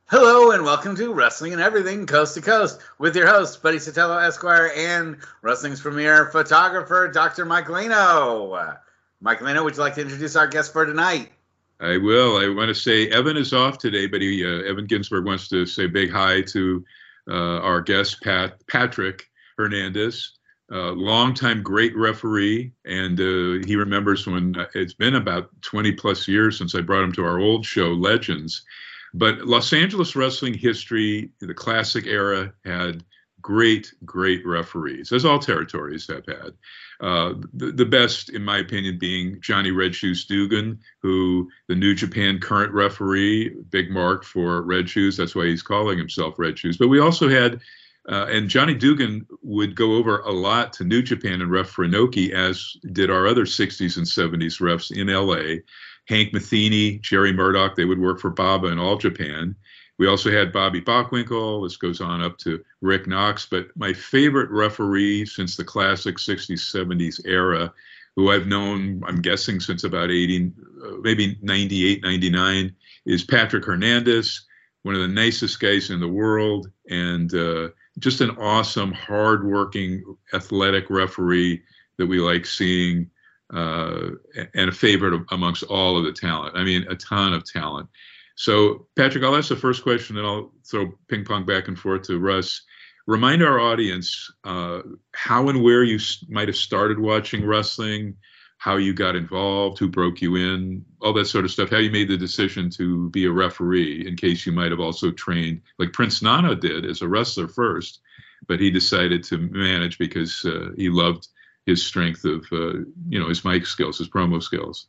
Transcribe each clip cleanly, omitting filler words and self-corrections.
Hello and welcome to Wrestling and Everything Coast to Coast with your host, Buddy Sotelo Esquire, and wrestling's premier photographer, Dr. Mike Leno. Mike Leno, would you like to introduce our guest for tonight? I will. I want to say Evan is off today, but Evan Ginsberg wants to say big hi to our guest, Patrick Hernandez, longtime great referee. And he remembers when it's been about 20 plus years since I brought him to our old show, Legends. But Los Angeles wrestling history, the classic era, had great referees, as all territories have had. The best, in my opinion, being Johnny Red Shoes Dugan, who the New Japan current referee, big mark for Red Shoes. That's why he's calling himself Red Shoes. But we also had, and Johnny Dugan would go over a lot to New Japan and ref for Inoki, as did our other 60s and 70s refs in LA. Hank Matheny, Jerry Murdoch, they would work for Baba in All Japan. We also had Bobby Bockwinkel. This goes on up to Rick Knox. But my favorite referee since the classic 60s, 70s era, who I've known, I'm guessing, since about 80, maybe 98, 99, is Patrick Hernandez, one of the nicest guys in the world, and just an awesome, hardworking, athletic referee that we like seeing, and a favorite amongst all of the talent. I mean, a ton of talent. So, Patrick, I'll ask the first question, then I'll throw ping pong back and forth to Russ. Remind our audience how and where you might have started watching wrestling, how you got involved, who broke you in, all that sort of stuff, how you made the decision to be a referee, in case you might have also trained, like Prince Nana did, as a wrestler first, but he decided to manage because he loved his strength of, his mic skills, his promo skills.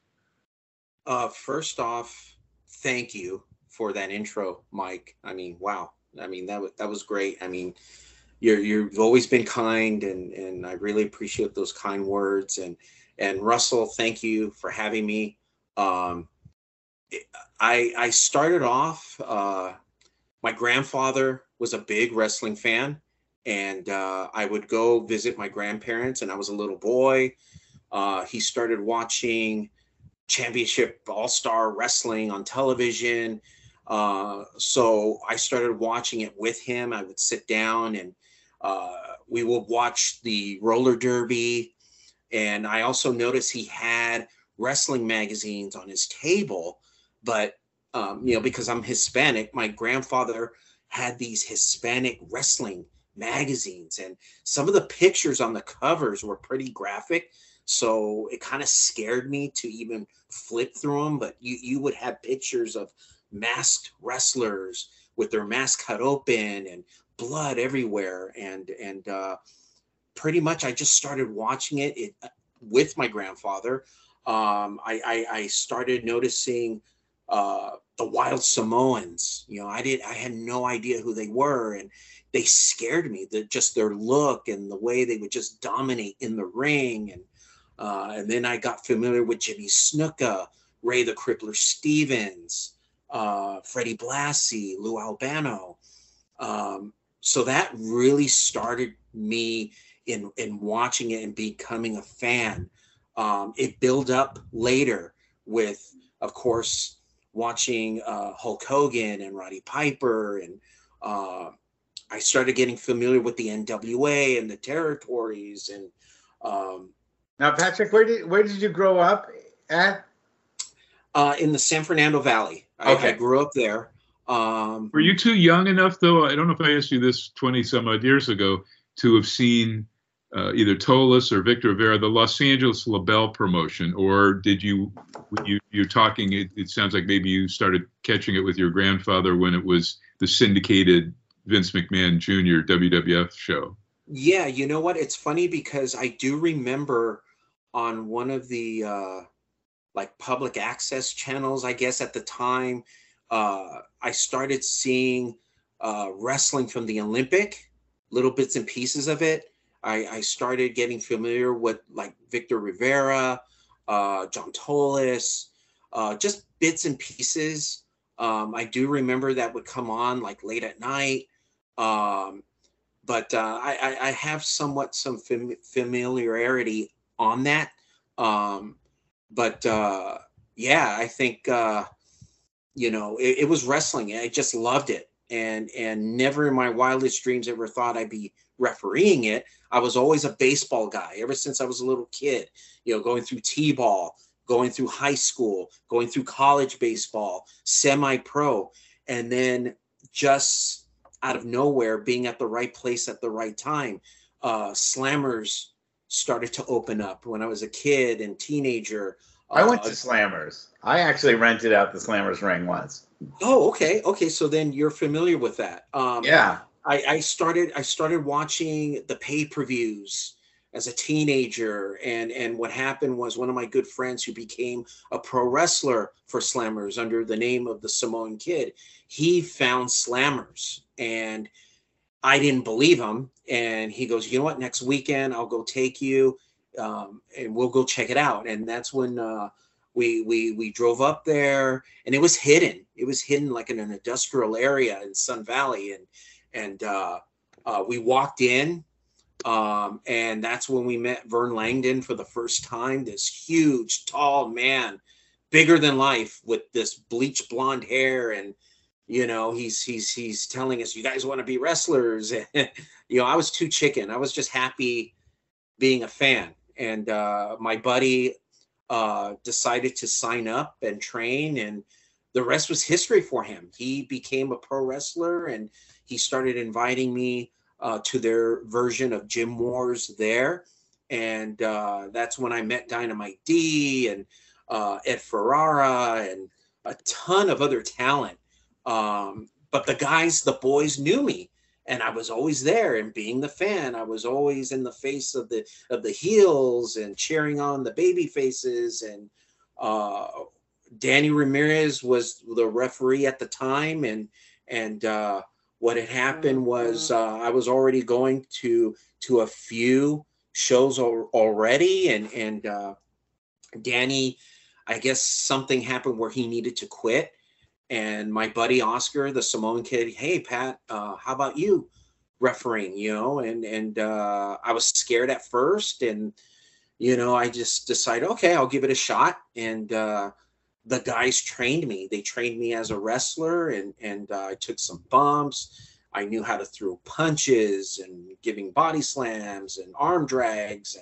First off, thank you for that intro, Mike. I mean, wow. I mean, that was great. I mean, you've always been kind, and I really appreciate those kind words. And Russell, thank you for having me. I started off. My grandfather was a big wrestling fan, and I would go visit my grandparents, and I was a little boy. He started watching Championship All-Star Wrestling on television. So I started watching it with him. I would sit down and we would watch the roller derby. And I also noticed he had wrestling magazines on his table. But, because I'm Hispanic, my grandfather had these Hispanic wrestling magazines. And some of the pictures on the covers were pretty graphic. So it kind of scared me to even flip through them. But you would have pictures of masked wrestlers with their mask cut open and blood everywhere. And pretty much I just started watching it with my grandfather. I started noticing the Wild Samoans. I had no idea who they were, and they scared me. Just their look and the way they would just dominate in the ring. And then I got familiar with Jimmy Snuka, Ray the Crippler Stevens, Freddie Blassie, Lou Albano. So that really started me in watching it and becoming a fan. It built up later with, of course, watching Hulk Hogan and Roddy Piper. And I started getting familiar with the NWA and the territories. And Now, Patrick, where did you grow up at? In the San Fernando Valley. Okay. I grew up there. Were you too young enough, though? I don't know if I asked you this 20 some odd years ago, to have seen either Tolis or Victor Rivera, the Los Angeles LaBelle promotion, or did you're talking, it sounds like maybe you started catching it with your grandfather when it was the syndicated Vince McMahon Jr. WWF show? Yeah, you know what? It's funny because I do remember on one of the like public access channels, I guess at the time, I started seeing wrestling from the Olympic, little bits and pieces of it. I started getting familiar with like Victor Rivera, John Tolis, just bits and pieces. I do remember that would come on like late at night. But I have somewhat some familiarity on that. But yeah, I think it was wrestling. I just loved it, and never in my wildest dreams ever thought I'd be refereeing it. I was always a baseball guy ever since I was a little kid. Going through t-ball, going through high school, going through college baseball, semi-pro, and then just out of nowhere, being at the right place at the right time, Slammers started to open up when I was a kid and teenager. I went to Slammers. I actually rented out the Slammers ring once. Oh, okay. So then you're familiar with that. Yeah. I started watching the pay-per-views as a teenager, and what happened was one of my good friends who became a pro wrestler for Slammers under the name of the Samoan Kid, he found Slammers, and I didn't believe him, and he goes, you know what, next weekend I'll go take you, and we'll go check it out. And that's when we drove up there, and it was hidden. It was hidden like in an industrial area in Sun Valley, and we walked in. And that's when we met Vern Langdon for the first time, this huge, tall man, bigger than life, with this bleach blonde hair. And, he's telling us, you guys want to be wrestlers? And, I was too chicken. I was just happy being a fan. And my buddy decided to sign up and train, and the rest was history for him. He became a pro wrestler, and he started inviting me to their version of Gym Wars there. And that's when I met Dynamite D and Ed Ferrara and a ton of other talent. But the boys knew me, and I was always there. And being the fan, I was always in the face of the heels and cheering on the baby faces. And Danny Ramirez was the referee at the time. And what had happened was I was already going to a few shows already, and Danny, I guess something happened where he needed to quit, and my buddy Oscar, the Samoan Kid, hey Pat, how about you refereeing? And I was scared at first, and I just decided, okay, I'll give it a shot. And the guys trained me. They trained me as a wrestler, and I took some bumps. I knew how to throw punches and giving body slams and arm drags.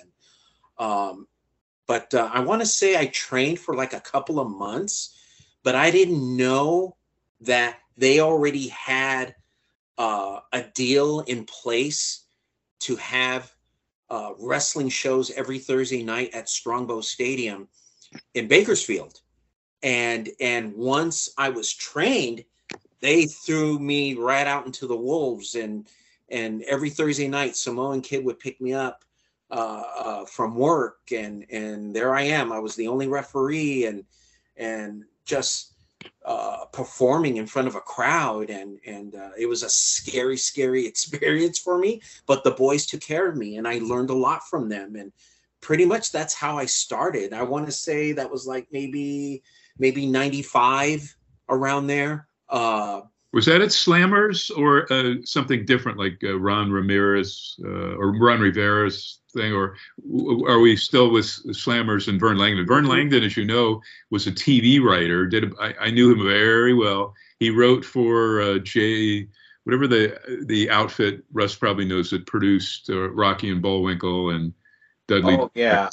But I want to say I trained for like a couple of months, but I didn't know that they already had a deal in place to have wrestling shows every Thursday night at Strongbow Stadium in Bakersfield. And once I was trained, they threw me right out into the wolves. And every Thursday night, Samoan Kid would pick me up from work, and there I am. I was the only referee, and just performing in front of a crowd. And it was a scary experience for me. But the boys took care of me, and I learned a lot from them. And pretty much that's how I started. I want to say that was like maybe 95, around there. Was that at Slammers or something different, like Ron Ramirez or Ron Rivera's thing, or are we still with Slammers and Vern Langdon? Vern Langdon, as you know, was a TV writer. I knew him very well. He wrote for whatever the outfit, Russ probably knows, that produced Rocky and Bullwinkle and Dudley. Oh yeah,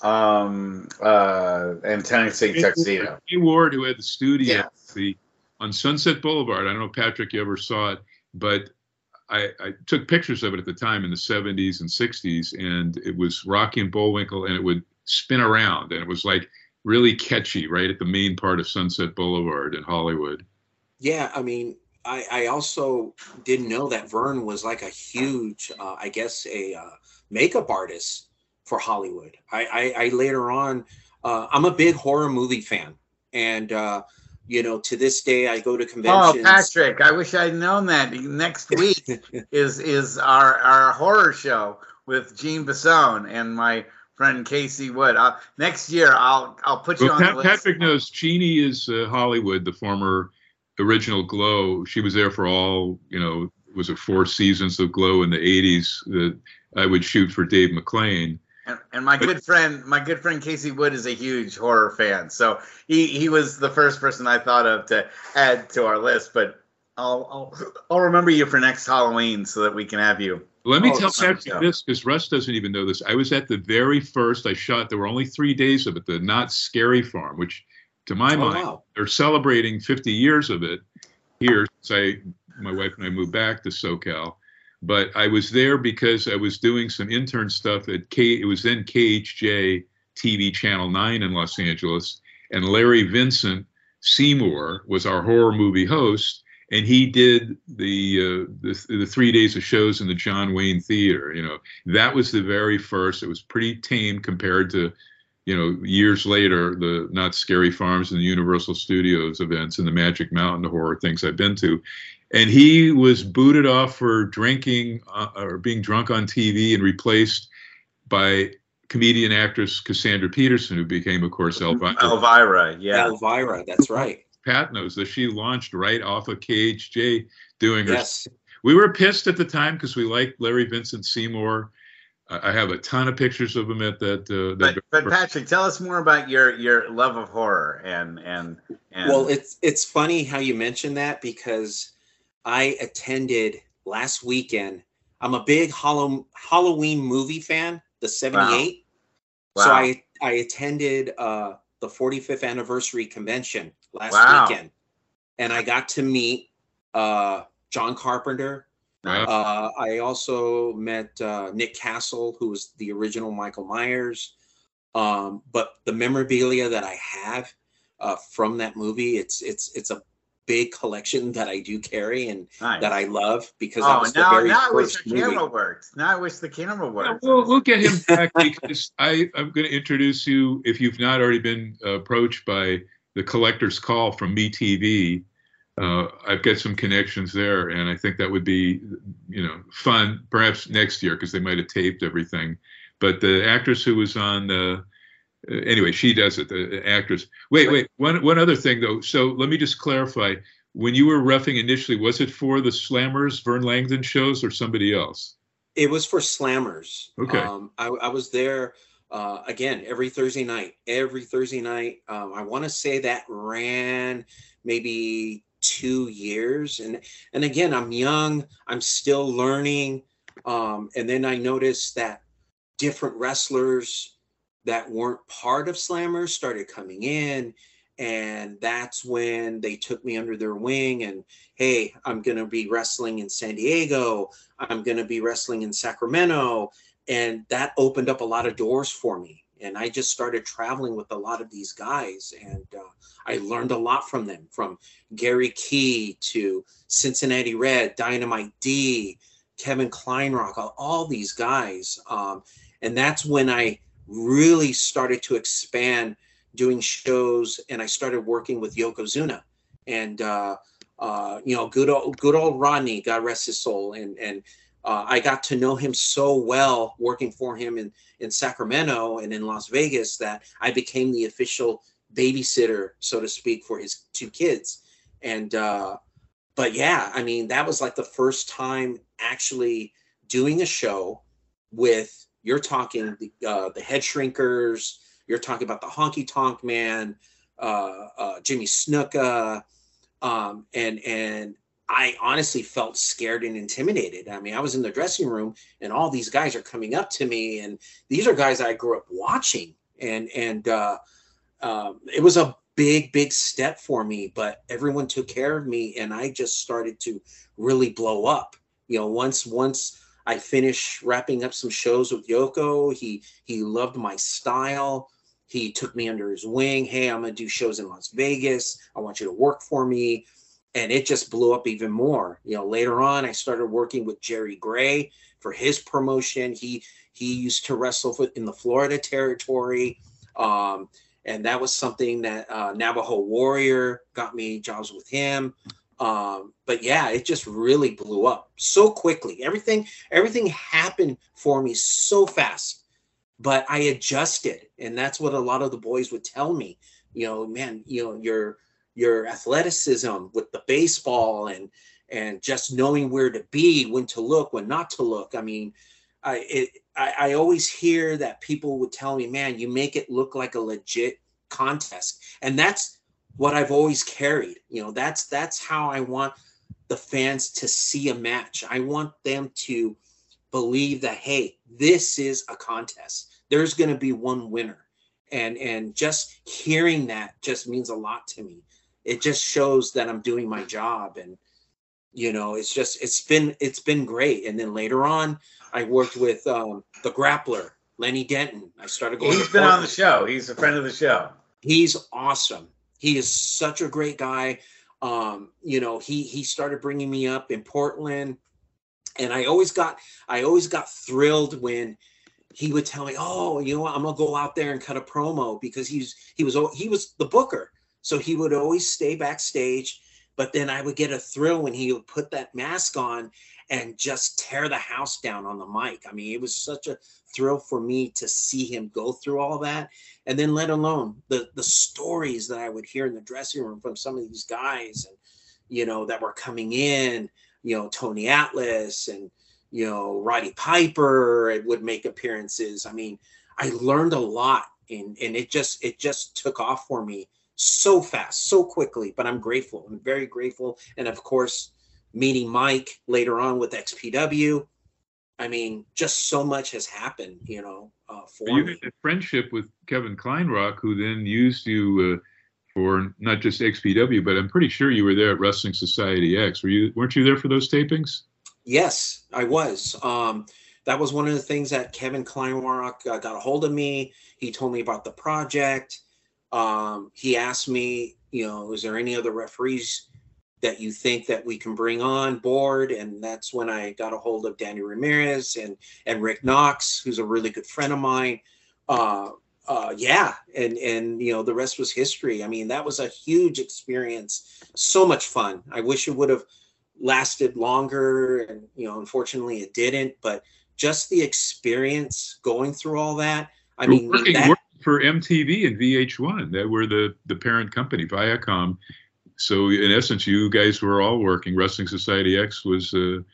and Tennessee Tuxedo. Jay Ward, who had the studio Yes. On Sunset Boulevard. I don't know, Patrick, you ever saw it, but I took pictures of it at the time in the 70s and 60s, and it was Rocky and Bullwinkle, and it would spin around, and it was like really catchy right at the main part of Sunset Boulevard in Hollywood. Yeah, I mean, I also didn't know that Vern was like a huge, I guess, a makeup artist for Hollywood. I later on, I'm a big horror movie fan, and to this day I go to conventions. Oh, Patrick, I wish I'd known that. Next week is our horror show with Gene Basone and my friend Casey Wood. Next year I'll put you on the list. Patrick knows Jeannie is Hollywood, the former original Glow. She was there for all, was it 4 seasons of Glow in the 80s that I would shoot for Dave McClane. And my good friend Casey Wood is a huge horror fan, so he was the first person I thought of to add to our list. But I'll remember you for next Halloween so that we can have you. Let me tell Patrick this, because Russ doesn't even know this. I was at the very first I shot. There were only 3 days of it. The Not Scary Farm, which, to my mind, they're celebrating 50 years of it here. My wife and I moved back to SoCal. But I was there because I was doing some intern stuff at it was then KHJ TV Channel 9 in Los Angeles, and Larry Vincent Seymour was our horror movie host, and he did the 3 days of shows in the John Wayne Theater. That was the very first. It was pretty tame compared to, years later, the Not Scary Farms and the Universal Studios events and the Magic Mountain horror things I've been to. And he was booted off for drinking or being drunk on TV and replaced by comedian actress Cassandra Peterson, who became, of course, Elvira. Elvira, that's right. Pat knows that she launched right off of KHJ doing her. Yes. We were pissed at the time because we liked Larry Vincent Seymour. I have a ton of pictures of him at that. But Patrick, tell us more about your love of horror and. Well, it's funny how you mentioned that, because I attended last weekend. I'm a big Halloween movie fan, the 78. Wow. So I attended the 45th anniversary convention last weekend, and I got to meet John Carpenter. I also met Nick Castle, who was the original Michael Myers. But the memorabilia that I have from that movie, it's a big collection that I do carry and that I love, because that was the very first movie. Now I wish the camera worked. We'll get him back, because I'm going to introduce you, if you've not already been approached by the Collector's Call from MeTV. I've got some connections there, and I think that would be, fun, perhaps next year, because they might have taped everything. But the actress who was on anyway, she does it, the actress. Wait. One other thing, though. So let me just clarify. When you were roughing initially, was it for the Slammers, Vern Langdon shows, or somebody else? It was for Slammers. Okay. I was there, again, every Thursday night. I want to say that ran maybe 2 years. And again, I'm young. I'm still learning. And then I noticed that different wrestlers that weren't part of Slammers started coming in, and that's when they took me under their wing. And hey, I'm going to be wrestling in San Diego. I'm going to be wrestling in Sacramento. And that opened up a lot of doors for me. And I just started traveling with a lot of these guys, and I learned a lot from them, from Gary Key to Cincinnati Red, Dynamite D, Kevin Kleinrock, all these guys. And that's when I really started to expand doing shows, and I started working with Yokozuna, and good old Rodney, God rest his soul, and I got to know him so well working for him in Sacramento and in Las Vegas that I became the official babysitter, so to speak, for his 2 kids. And but yeah, I mean, that was like the first time actually doing a show with, you're talking the Head Shrinkers, you're talking about the Honky Tonk Man, Jimmy Snuka, and I honestly felt scared and intimidated. I mean, I was in the dressing room, and all these guys are coming up to me, and these are guys I grew up watching, and it was a big step for me, but everyone took care of me, and I just started to really blow up. Once I finished wrapping up some shows with Yoko, he loved my style. He took me under his wing. Hey, I'm going to do shows in Las Vegas. I want you to work for me. And it just blew up even more. Later on, I started working with Jerry Gray for his promotion. He used to wrestle in the Florida territory. And that was something that Navajo Warrior got me jobs with him. But yeah, it just really blew up so quickly. Everything happened for me so fast, but I adjusted. And that's what a lot of the boys would tell me, man, your athleticism with the baseball and just knowing where to be, when to look, when not to look. I mean, I always hear that people would tell me, man, you make it look like a legit contest. And that's what I've always carried. You know, that's how I want the fans to see a match. I want them to believe that, hey, this is a contest. There's going to be one winner. And just hearing that just means a lot to me. It just shows that I'm doing my job. And, you know, it's been great. And then later on, I worked with the grappler, Lenny Denton. I started going. He's been on the show. He's a friend of the show. He's awesome. He is such a great guy. You know, he started bringing me up in Portland, and I always got thrilled when he would tell me, "Oh, you know what? I'm gonna go out there and cut a promo," because he was the booker, so he would always stay backstage. But then I would get a thrill when he would put that mask on and just tear the house down on the mic. I mean, it was such a thrill for me to see him go through all that. And then let alone the stories that I would hear in the dressing room from some of these guys, and, you know, that were coming in, you know, Tony Atlas and, you know, Roddy Piper would make appearances. I mean, I learned a lot, and it just took off for me so fast, so quickly. But I'm grateful. I'm very grateful. And of course, meeting Mike later on with XPW. I mean, just so much has happened, you know, for you me. had a friendship with Kevin Kleinrock, who then used you for not just XPW, but I'm pretty sure you were there at Wrestling Society X. Weren't you there for those tapings? Yes, I was. That was one of the things that Kevin Kleinrock got a hold of me. He told me about the project. He asked me, you know, is there any other referees that you think that we can bring on board? And that's when I got a hold of Danny Ramirez and Rick Knox, who's a really good friend of mine. Yeah. And, you know, the rest was history. I mean, that was a huge experience. So much fun. I wish it would have lasted longer, and, you know, unfortunately it didn't, but just the experience going through all that. I mean, working for MTV and VH1, that were the parent company, Viacom. So in essence, you guys were all working. Wrestling Society X was an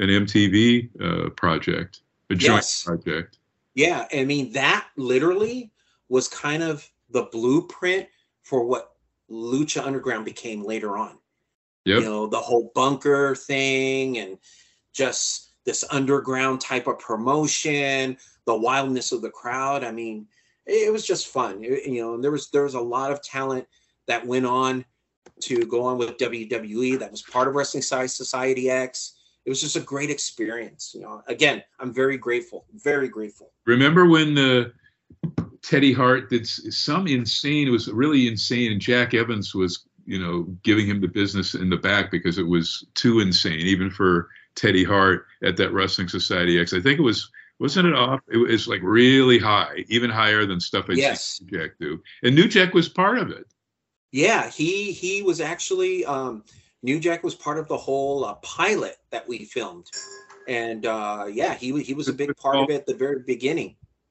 MTV project, a joint project. Yeah, I mean, that literally was kind of the blueprint for what Lucha Underground became later on. Yep. You know, the whole bunker thing and just this underground type of promotion, the wildness of the crowd. I mean, it was just fun. You know, and there was a lot of talent that went on to go on with WWE that was part of Wrestling Society X. It was just a great experience. You know, again, I'm very grateful, very grateful. Remember when Teddy Hart did some insane, it was really insane, and Jack Evans was, you know, giving him the business in the back because it was too insane, even for Teddy Hart at that Wrestling Society X. I think it was, wasn't it off? It was like really high, even higher than stuff I'd seen New Jack do. And New Jack was part of it. Yeah, he was actually, New Jack was part of the whole pilot that we filmed. And yeah, he was a big part of it at the very beginning.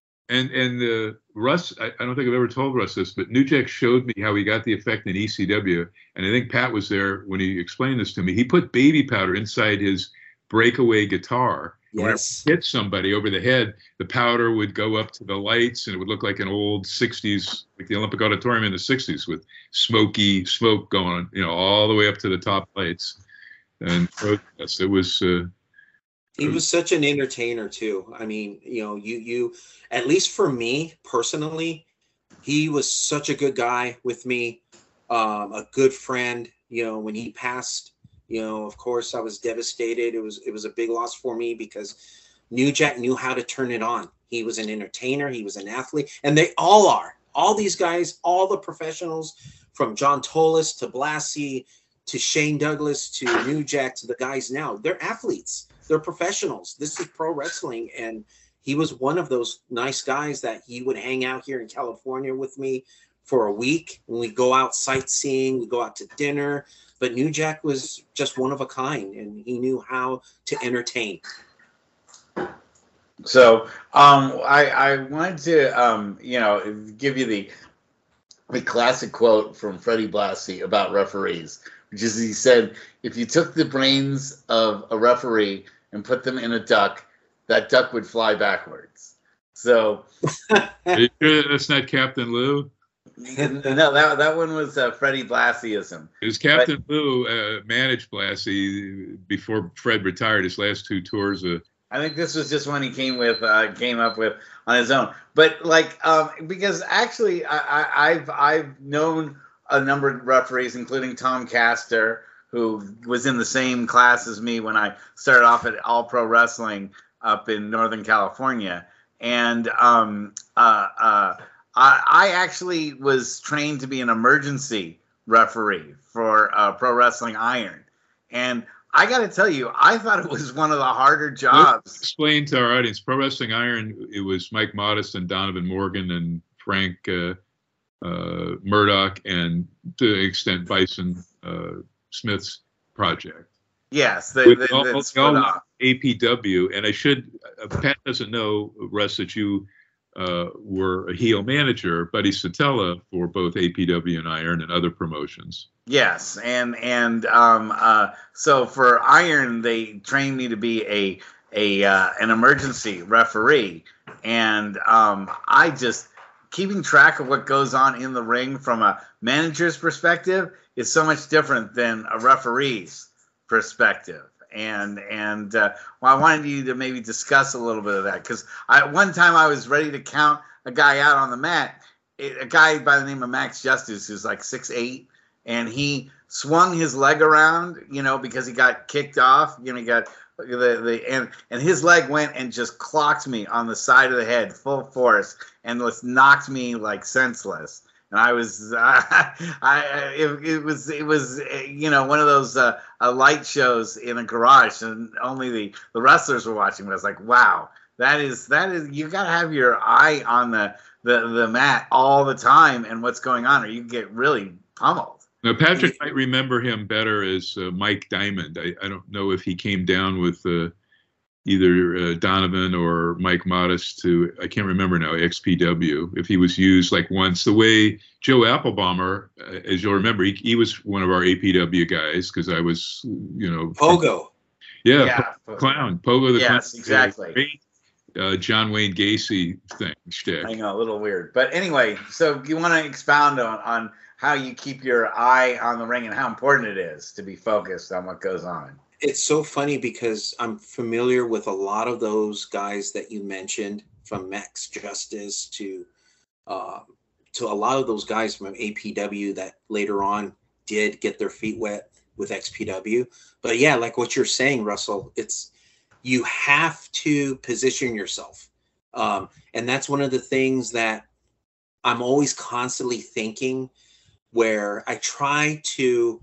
And Russ, I don't think I've ever told Russ this, but New Jack showed me how he got the effect in ECW. And I think Pat was there when he explained this to me. He put baby powder inside his breakaway guitar. Yes. When it hit somebody over the head, the powder would go up to the lights, and it would look like an old 60s, like the Olympic Auditorium in the 60s, with smoke going, you know, all the way up to the top lights. And yes, it was. He was such an entertainer too. I mean, you know, you at least for me personally, he was such a good guy with me, a good friend. You know, when he passed, you know, of course I was devastated. It was a big loss for me because New Jack knew how to turn it on. He was an entertainer. He was an athlete, and they all are. All these guys, all the professionals, from John Tolis to Blassie to Shane Douglas to New Jack to the guys now, they're athletes. They're professionals. This is pro wrestling. And he was one of those nice guys that he would hang out here in California with me for a week. When we go out sightseeing, we go out to dinner. But New Jack was just one of a kind, and he knew how to entertain. So I wanted to, you know, give you the classic quote from Freddie Blassie about referees, which is, he said, if you took the brains of a referee and put them in a duck, that duck would fly backwards. So Are you sure that's not Captain Lou? no, that one was Freddie Blassieism. It was Captain Lou managed Blassie before Fred retired his last 2 tours. I think this was just one he came up with on his own. But like, because actually, I've known a number of referees, including Tom Castor, who was in the same class as me when I started off at All Pro Wrestling up in Northern California, and I actually was trained to be an emergency referee for Pro Wrestling Iron, and I got to tell you, I thought it was one of the harder jobs. Let's explain to our audience. Pro Wrestling Iron, it was Mike Modest and Donovan Morgan and Frank Murdoch, and to an extent Bison Smith's project. Yes, they split off. APW, and Pat doesn't know, Russ, that you were a heel manager, Buddy Satella, for both APW and Iron and other promotions. Yes, and so for Iron, they trained me to be an emergency referee, and I just keeping track of what goes on in the ring from a manager's perspective is so much different than a referee's perspective. And well, I wanted you to maybe discuss a little bit of that, because one time I was ready to count a guy out on the mat, a guy by the name of Max Justice, who's like 6'8", and he swung his leg around, because he got kicked off, he got and his leg went and just clocked me on the side of the head full force and just knocked me like senseless. And I was, it was one of those light shows in a garage, and only the wrestlers were watching. But I was like, wow, that is you got to have your eye on the mat all the time and what's going on, or you get really pummeled. Now, Patrick might remember him better as Mike Diamond. I don't know if he came down with either Donovan or Mike Modest to, I can't remember now, XPW, if he was used like once. The way Joe Applebaum, as you'll remember, he was one of our APW guys, because I was, Pogo. Yeah, Clown. Pogo the Clown. Yes, exactly. Great John Wayne Gacy shtick. I know, a little weird. But anyway, so you want to expound on how you keep your eye on the ring and how important it is to be focused on what goes on. It's so funny because I'm familiar with a lot of those guys that you mentioned, from Max Justice to a lot of those guys from APW that later on did get their feet wet with XPW. But yeah, like what you're saying, Russell, you have to position yourself. And that's one of the things that I'm always constantly thinking, where I try to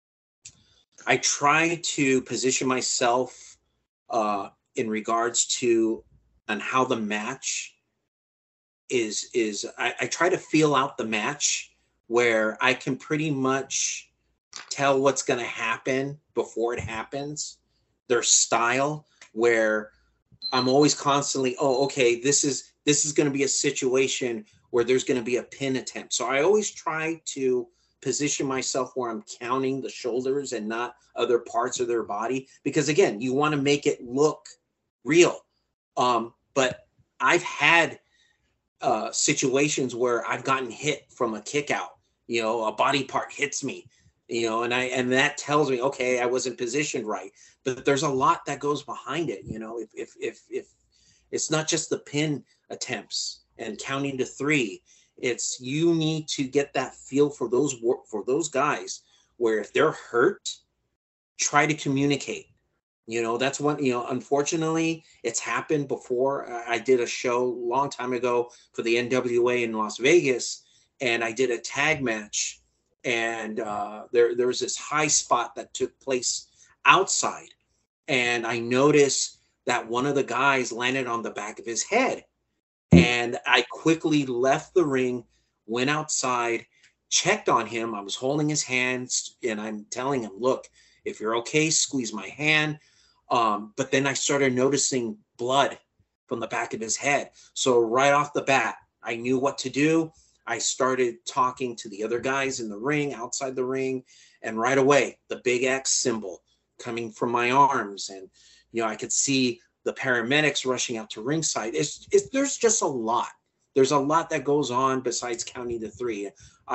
position myself in regards to on how the match is. I try to feel out the match where I can pretty much tell what's going to happen before it happens. Their style, where I'm always constantly, okay, this is going to be a situation where there's going to be a pin attempt. So I always try to position myself where I'm counting the shoulders and not other parts of their body, because again, you want to make it look real. But I've had situations where I've gotten hit from a kick out, a body part hits me, and that tells me, okay, I wasn't positioned right. But there's a lot that goes behind it. If it's not just the pin attempts and counting to 3, it's you need to get that feel for those guys, where if they're hurt, try to communicate. That's one, unfortunately it's happened before. I did a show a long time ago for the NWA in Las Vegas, and I did a tag match, and there was this high spot that took place outside, and I noticed that one of the guys landed on the back of his head. And I quickly left the ring, went outside, checked on him. I was holding his hands, and I'm telling him, look, if you're okay, squeeze my hand. But then I started noticing blood from the back of his head. So right off the bat, I knew what to do. I started talking to the other guys in the ring, outside the ring, and right away, the big X symbol coming from my arms. And, I could see the paramedics rushing out to ringside. There's just a lot. There's a lot that goes on besides counting the three.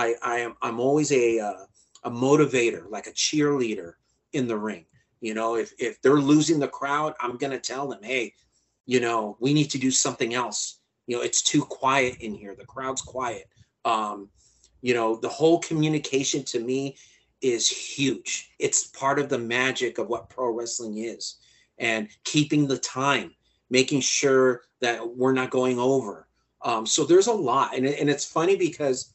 I'm always a motivator, like a cheerleader in the ring. You know, if they're losing the crowd, I'm going to tell them, hey, you know, we need to do something else. You know, it's too quiet in here. The crowd's quiet. You know, the whole communication to me is huge. It's part of the magic of what pro wrestling is, and keeping the time, making sure that we're not going over. So there's a lot, and it's funny because,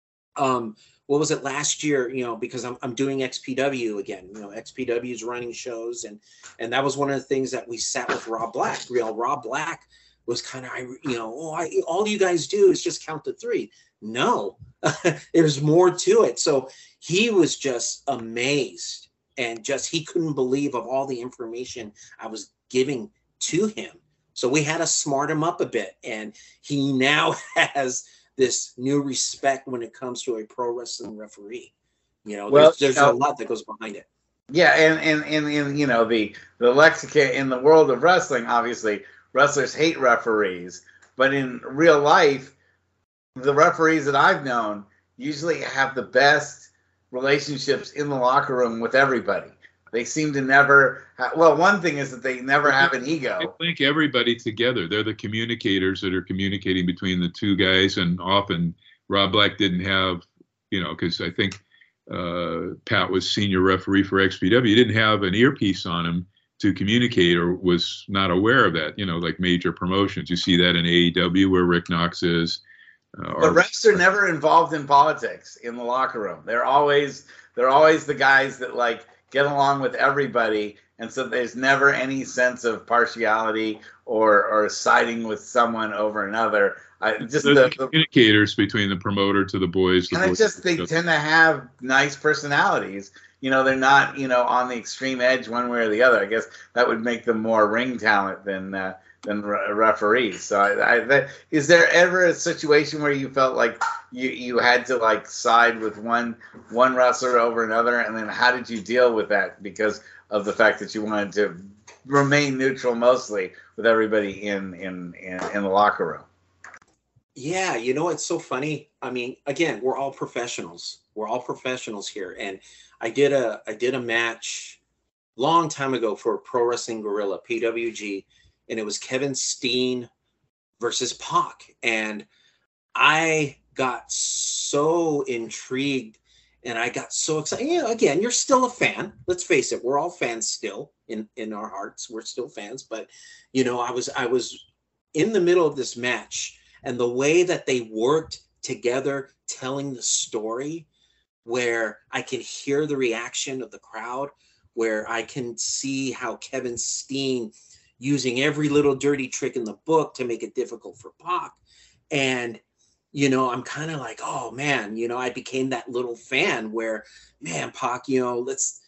what was it last year? You know, because I'm doing XPW again. You know, XPW is running shows, and that was one of the things that we sat with Rob Black. Rob Black was kind of, you know, all you guys do is just count to three. No, there's more to it. So he was just amazed, and just he couldn't believe of all the information I was giving to him. So we had to smart him up a bit, and he now has this new respect when it comes to a pro wrestling referee. You know, well, there's a lot that goes behind it. Yeah, and you know, the lexicon in the world of wrestling, obviously wrestlers hate referees, but in real life, the referees that I've known usually have the best relationships in the locker room with everybody. They seem to never well, one thing is that they never have an ego. They link everybody together. They're the communicators that are communicating between the two guys, and often Rob Black didn't have, you know, because I think Pat was senior referee for XPW. He didn't have an earpiece on him to communicate, or was not aware of that, you know, like major promotions. You see that in AEW where Rick Knox is. But refs are never involved in politics in the locker room. They're always the guys that like get along with everybody, and so there's never any sense of partiality or siding with someone over another. Just the communicators between the promoter to the boys. And it's just they tend to have nice personalities. You know, they're not, you know, on the extreme edge one way or the other. I guess that would make them more ring talent than referees. So is there ever a situation where you felt like you had to like side with one wrestler over another, and then how did you deal with that because of the fact that you wanted to remain neutral mostly with everybody in the locker room? Yeah, you know, it's so funny. I mean, again, we're all professionals. We're all professionals here, and I did a match long time ago for Pro Wrestling Guerrilla, PWG. And it was Kevin Steen versus Pac. And I got so intrigued, and I got so excited. You know, again, you're still a fan. Let's face it, we're all fans still in our hearts. We're still fans. But, you know, I was in the middle of this match, and the way that they worked together telling the story, where I can hear the reaction of the crowd, where I can see how Kevin Steen using every little dirty trick in the book to make it difficult for Pac. And, you know, I'm kind of like, oh man, you know, I became that little fan where, man, Pac, you know, let's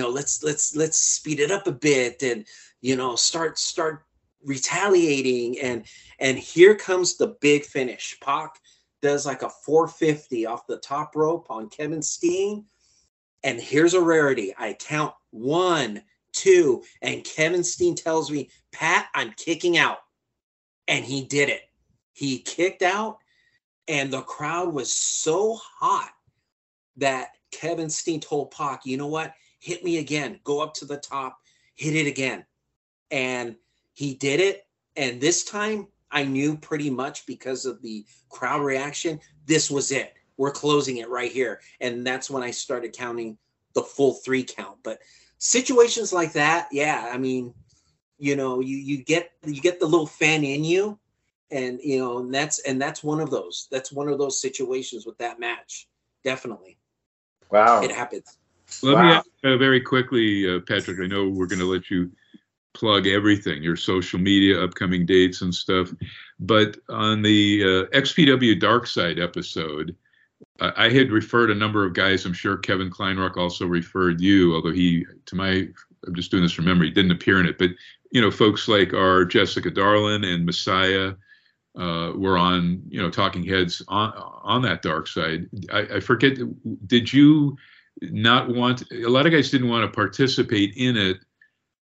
speed it up a bit, and, you know, start retaliating. And here comes the big finish. Pac does like a 450 off the top rope on Kevin Steen. And here's a rarity. I count 1, 2, and Kevin Steen tells me, Pat, I'm kicking out. And he did it. He kicked out, and the crowd was so hot that Kevin Steen told Pac, you know what? Hit me again. Go up to the top. Hit it again. And he did it. And this time I knew pretty much because of the crowd reaction, this was it. We're closing it right here. And that's when I started counting the full 3 count. But situations like that, yeah, I mean, you know, you get the little fan in you, and you know, and that's one of those. That's one of those situations with that match. Definitely. Wow. It happens. Let me ask very quickly, Patrick, I know we're going to let you plug everything, your social media, upcoming dates and stuff, but on the XPW Dark Side episode, I had referred a number of guys. I'm sure Kevin Kleinrock also referred you, although I'm just doing this from memory, didn't appear in it. But, you know, folks like our Jessica Darlin and Messiah were on, you know, talking heads on that Dark Side. I forget, did you not want, a lot of guys didn't want to participate in it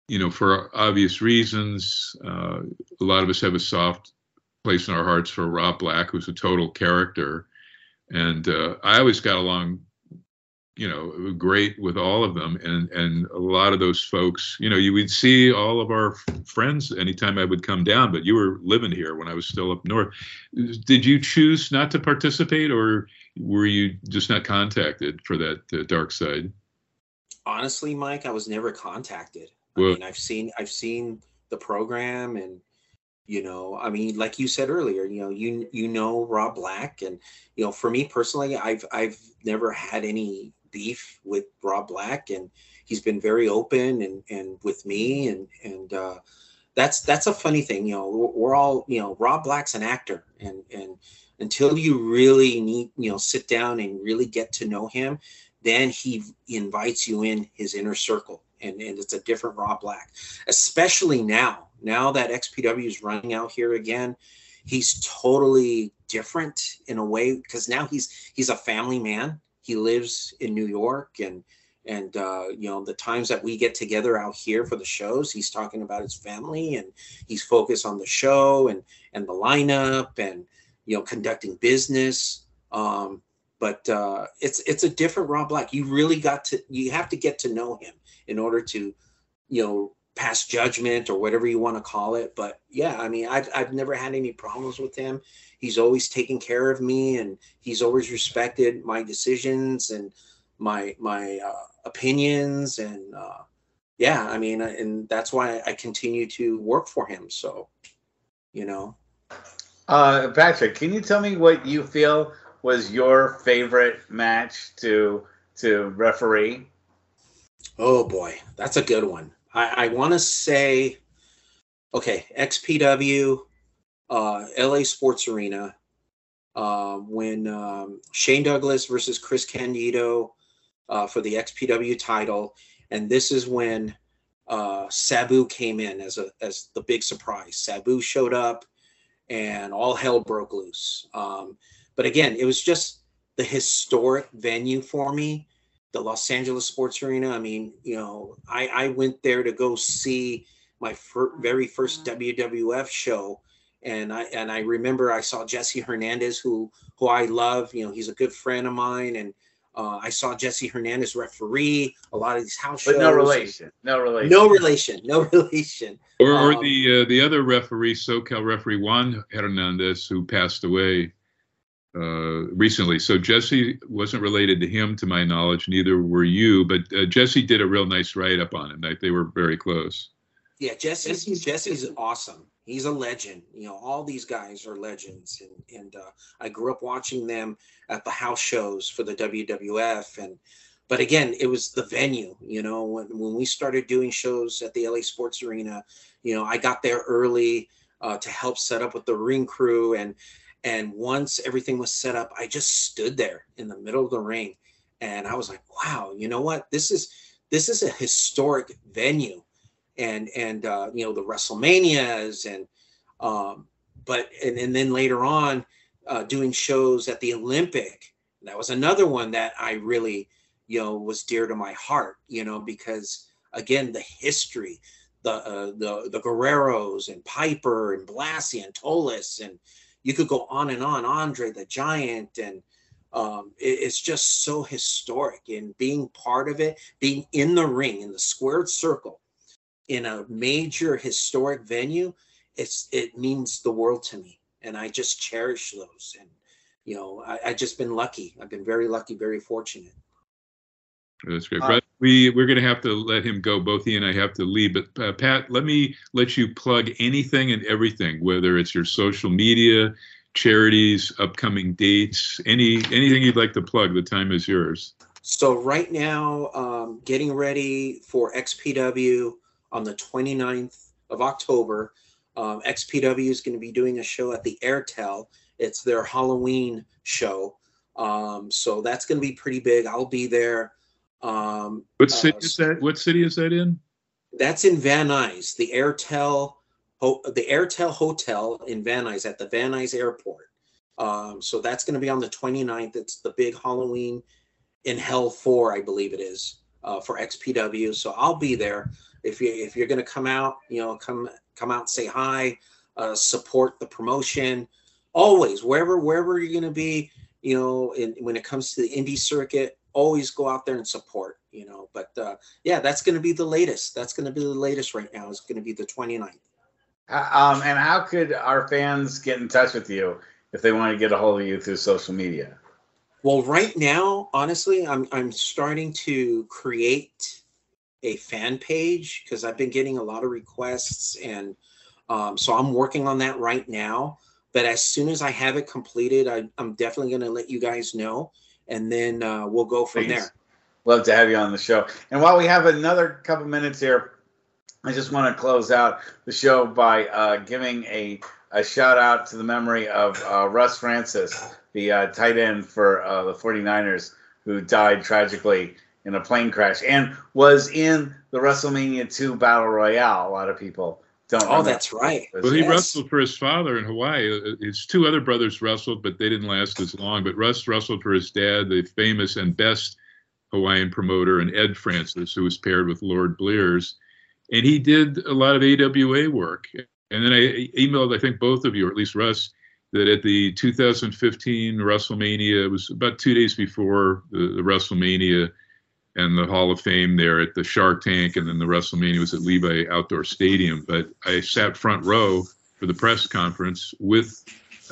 for obvious reasons, a lot of us have a soft place in our hearts for Rob Black, who's a total character. And I always got along, great with all of them. And a lot of those folks, you would see all of our friends anytime I would come down, but you were living here when I was still up north. Did you choose not to participate, or were you just not contacted for that dark side? Honestly, Mike, I was never contacted. Well, I mean, I've seen the program, and I mean, like you said earlier, you know Rob Black, and for me personally, I've never had any beef with Rob Black, and he's been very open and with me, and that's a funny thing. We're all, Rob Black's an actor, and until you really need, sit down and really get to know him, then he invites you in his inner circle, and it's a different Rob Black, especially now that XPW is running out here again. He's totally different in a way, because now he's a family man. He lives in New York, and the times that we get together out here for the shows, he's talking about his family, and he's focused on the show and the lineup, and conducting business. But it's a different Rob Black. You have to get to know him in order to, pass judgment or whatever you want to call it. But yeah, I mean, I've never had any problems with him. He's always taken care of me, and he's always respected my decisions and my opinions. And yeah, I mean, and that's why I continue to work for him. So, Patrick, can you tell me what you feel was your favorite match to referee? Oh boy, that's a good one. I want to say, okay, XPW, LA Sports Arena, when Shane Douglas versus Chris Candido for the XPW title, and this is when Sabu came in as the big surprise. Sabu showed up, and all hell broke loose. But again, it was just the historic venue for me, the Los Angeles Sports Arena. I mean, I went there to go see my very first WWF show. And I remember I saw Jesse Hernandez, who I love. He's a good friend of mine. And I saw Jesse Hernandez referee a lot of these house shows. But no relation. Or the other referee, SoCal referee Juan Hernandez, who passed away recently. So Jesse wasn't related to him, to my knowledge. Neither were you. But Jesse did a real nice write-up on him. They were very close. Yeah, Jesse's awesome. He's a legend. All these guys are legends, and I grew up watching them at the house shows for the WWF. But again, it was the venue. When we started doing shows at the LA Sports Arena, I got there early to help set up with the ring crew, and once everything was set up, I just stood there in the middle of the ring, and I was like, wow, you know what? This is a historic venue. And the WrestleManias, and then later on doing shows at the Olympic. That was another one that I really was dear to my heart, because again, the history, the Guerreros and Piper and Blassie and Tolis, and you could go on and on, Andre the Giant, and it's just so historic. And being part of it, being in the ring, in the squared circle, in a major historic venue, it means the world to me, and I just cherish those. And I just been lucky. I've been very lucky, very fortunate. That's great. But we're going to have to let him go. Both he and I have to leave. But Pat, let me let you plug anything and everything, whether it's your social media, charities, upcoming dates, anything you'd like to plug. The time is yours. So right now, getting ready for XPW on the 29th of October. XPW is going to be doing a show at the Airtel. It's their Halloween show. So that's going to be pretty big. I'll be there. What city is that? What city is that in? That's in Van Nuys, the Airtel Hotel in Van Nuys, at the Van Nuys Airport. So that's going to be on the 29th. It's the big Halloween in Hell 4, I believe it is, for XPW. So I'll be there. if you're going to come out, come out, say hi, support the promotion. Always, wherever you're going to be, when it comes to the indie circuit, always go out there and support. But yeah, that's going to be the latest. That's going to be the latest right now. It's going to be the 29th. And how could our fans get in touch with you if they want to get a hold of you through social media? Well, right now, honestly, I'm starting to create a fan page because I've been getting a lot of requests, and so I'm working on that right now. But as soon as I have it completed, I'm definitely going to let you guys know, and then we'll go from there. Love to have you on the show. And while we have another couple minutes here, I just want to close out the show by giving a shout out to the memory of Russ Francis, the tight end for the 49ers, who died tragically in a plane crash and was in the WrestleMania 2 Battle Royale. A lot of people don't know. Oh, that's right. Well, he wrestled for his father in Hawaii. His two other brothers wrestled, but they didn't last as long. But Russ wrestled for his dad, the famous and best Hawaiian promoter, and Ed Francis, who was paired with Lord Blears. And he did a lot of AWA work. And then I emailed, I think, both of you, or at least Russ, that at the 2015 WrestleMania, it was about 2 days before the WrestleMania and the Hall of Fame there at the Shark Tank, and then the WrestleMania was at Levi Outdoor Stadium. But I sat front row for the press conference with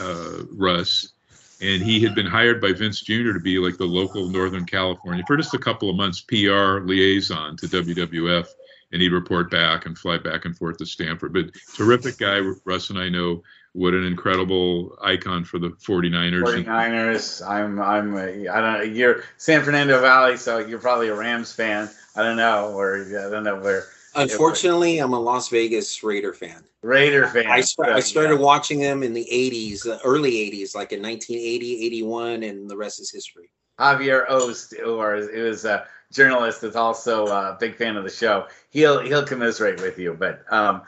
Russ, and he had been hired by Vince Jr. to be like the local Northern California, for just a couple of months, PR liaison to WWF. And he'd report back and fly back and forth to Stanford. But terrific guy, Russ, and I know what an incredible icon for the 49ers. 49ers. I don't know. You're San Fernando Valley, so you're probably a Rams fan. I don't know where. Unfortunately, I'm a Las Vegas Raider fan. Raider fan. I started watching them in the 80s, early 80s, like in 1980, 81, and the rest is history. Javier Ost, who was a journalist, is also a big fan of the show. He'll commiserate with you. But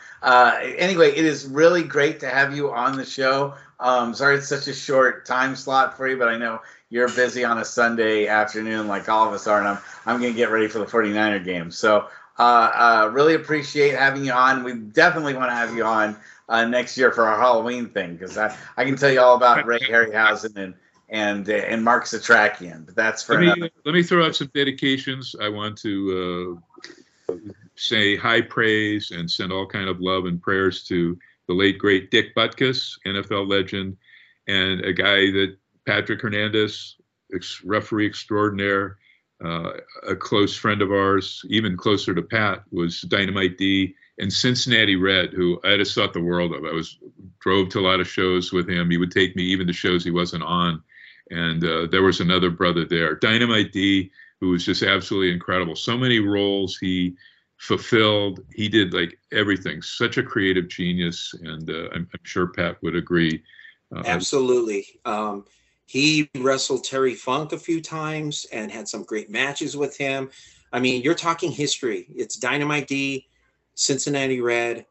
anyway, it is really great to have you on the show. Sorry it's such a short time slot for you, but I know you're busy on a Sunday afternoon like all of us are, and I'm going to get ready for the 49er game. So really appreciate having you on. We definitely want to have you on next year for our Halloween thing, because I can tell you all about Ray Harryhausen and Mark Satrakian, but that's for let me throw out some dedications. I want to say high praise and send all kind of love and prayers to the late great Dick Butkus, NFL legend, and a guy that Patrick Hernandez, referee extraordinaire, a close friend of ours, even closer to Pat, was Dynamite D, and Cincinnati Red, who I just thought the world of. Drove to a lot of shows with him. He would take me even to shows he wasn't on. And there was another brother there, Dynamite D, who was just absolutely incredible. So many roles he fulfilled. He did like everything. Such a creative genius, and I'm sure Pat would agree. Absolutely. He wrestled Terry Funk a few times and had some great matches with him. I mean, you're talking history. It's Dynamite D, Cincinnati Red,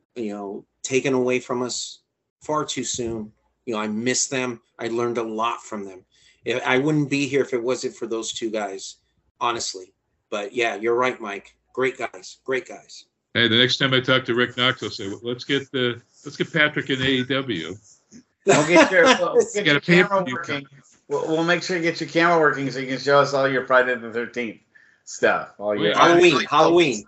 taken away from us far too soon. I miss them. I learned a lot from them. I wouldn't be here if it wasn't for those two guys, honestly. But yeah, you're right, Mike. Great guys. Great guys. Hey, the next time I talk to Rick Knox, I'll say, well, let's get Patrick in AEW. We'll get your camera working. We'll make sure you get your camera working so you can show us all your Friday the 13th stuff. Halloween.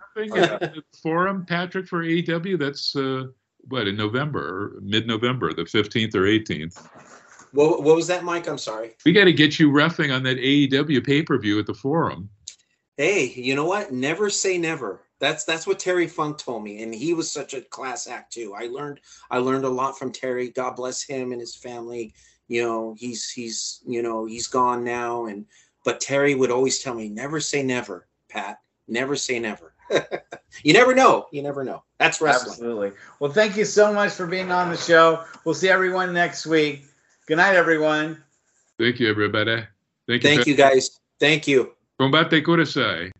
Forum, Patrick, for AEW. That's in November, mid-November, the 15th or 18th. What was that, Mike? I'm sorry. We got to get you reffing on that AEW pay-per-view at the Forum. Hey, you know what? Never say never. That's what Terry Funk told me, and he was such a class act too. I learned a lot from Terry. God bless him and his family. He's gone now, but Terry would always tell me, never say never, Pat. Never say never. You never know. That's wrestling. Absolutely. Well, thank you so much for being on the show. We'll see everyone next week. Good night, everyone. Thank you, everybody. Thank you, guys. Thank you. Combate Kudasai.